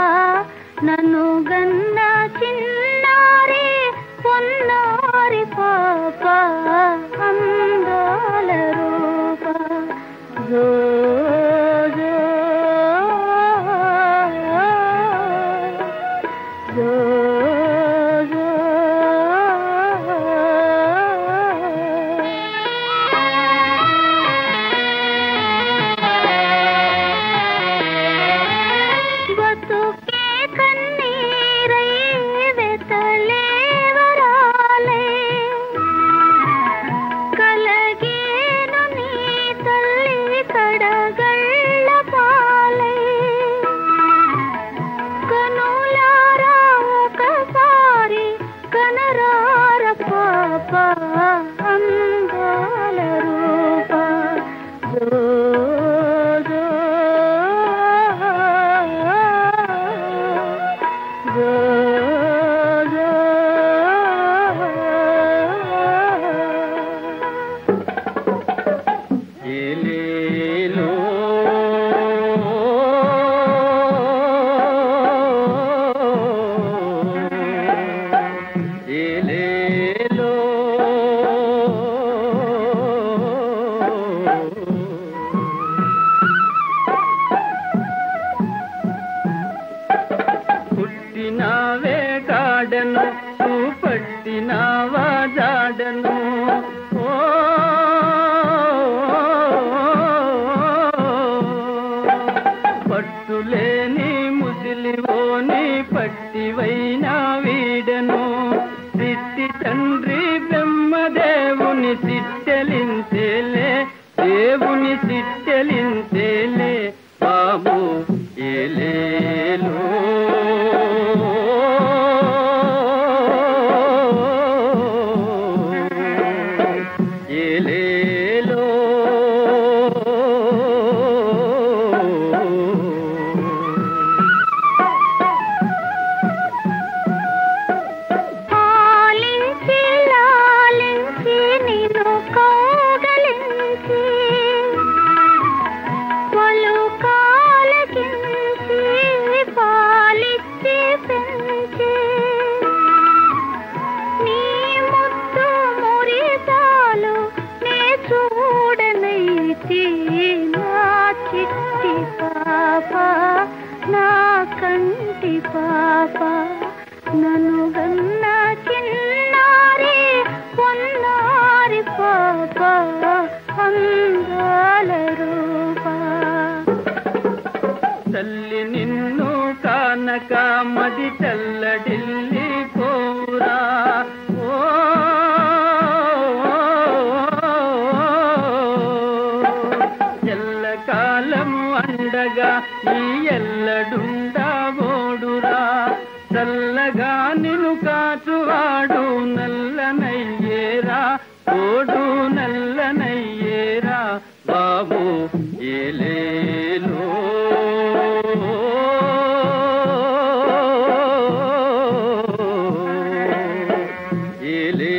నన్ను గన్న చిన్నారి పొన్నారి పాప అందాల రూప జో జో జో జో బతుకే కన్నీరై వెతలే వరాలే కలగేను నీ తల్లి కడగళ్ళ పాలై కనులారా ఒకసారి కనరార పాప అందాల రూప జో జో జో జో ఏలేలో ఏలేలో పుట్టినావే కాడను పట్టినావా జాడను ఓ పట్టులేని ముసిలివోని పట్టివైనా వీడను సిట్టి తండ్రి బ్రహ్మదేవుని సిట్టెలించేలే దేవుని సిట్టెలించేలే బాబు ఏలేలో ఏలేలో పాలించి లాలించి నిన్ను కౌగలించి పలుకాలకించి పాలిచ్చి పెంచి నీ ముద్దు మురిసాలు నే చూడనైతి నా చిట్టి పాప నా కంటి పాప నన్ను గన్న చిన్నారి పొన్నారి పాప అందాల రూప తల్లి నిన్ను కానక మది చల్లడిల్లి పోరా ఓ ఎల్లకాలము అండగా ఈ ఎల్లడుండా ఓడురా చల్లగా నిన్ను కాచువాడు నల్లనయ్యేరా ఓడు నల్లనయ్యేరా బాబు ఏలేలో ఏలే